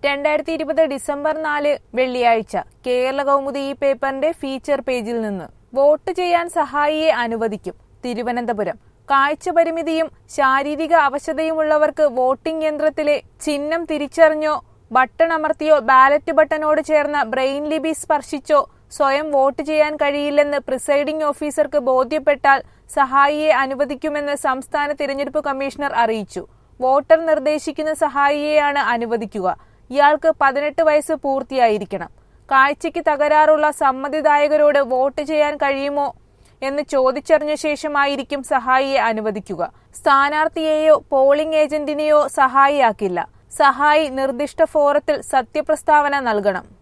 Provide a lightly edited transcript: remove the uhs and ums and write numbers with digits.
2020 December 4 വെള്ളിയാഴ്ച കേരള കൗമുദി ഈ പേപ്പറിന്റെ ഫീച്ചർ പേജിൽ നിന്ന് വോട്ട് ചെയ്യാൻ സഹായിയെ അനുവദിക്കും. തിരുവനന്തപുരം. കാഴ്ച പരിമിതിയും ശാരീരിക അവശതയുമുള്ളവർക്ക് വോട്ടിംഗ് യന്ത്രത്തിലെ ചിഹ്നം തിരിച്ചറിഞ്ഞോ ബട്ടൺ അമർത്തിയോ ബാലറ്റ് ബട്ടനോട് ചേർന്ന ബ്രെയിൻ ലിപി സ്പർശിച്ചോ സ്വയം വോട്ട് ചെയ്യാൻ കഴിയില്ലെന്ന് പ്രിസൈഡിംഗ് ഓഫീസർക്ക് ബോധ്യപ്പെട്ടാൽ സഹായിയെ അനുവദിക്കുമെന്ന് സംസ്ഥാന തിരഞ്ഞെടുപ്പ് കമ്മീഷണർ അറിയിച്ചു. വോട്ടർ നിർദ്ദേശിക്കുന്ന സഹായിയെയാണ് അനുവദിക്കുക. ഇയാൾക്ക് 18 വയസ്സ് പൂർത്തിയായിരിക്കണം. കാഴ്ചയ്ക്ക് തകരാറുള്ള സമ്മതിദായകരോട് വോട്ട് ചെയ്യാൻ കഴിയുമോ എന്ന് ചോദിച്ചറിഞ്ഞ ശേഷമായിരിക്കും സഹായിയെ അനുവദിക്കുക. സ്ഥാനാർത്ഥിയെയോ പോളിംഗ് ഏജന്റിനെയോ സഹായിയാക്കില്ല. സഹായി നിർദ്ദിഷ്ട ഫോറത്തിൽ സത്യപ്രസ്താവന നൽകണം.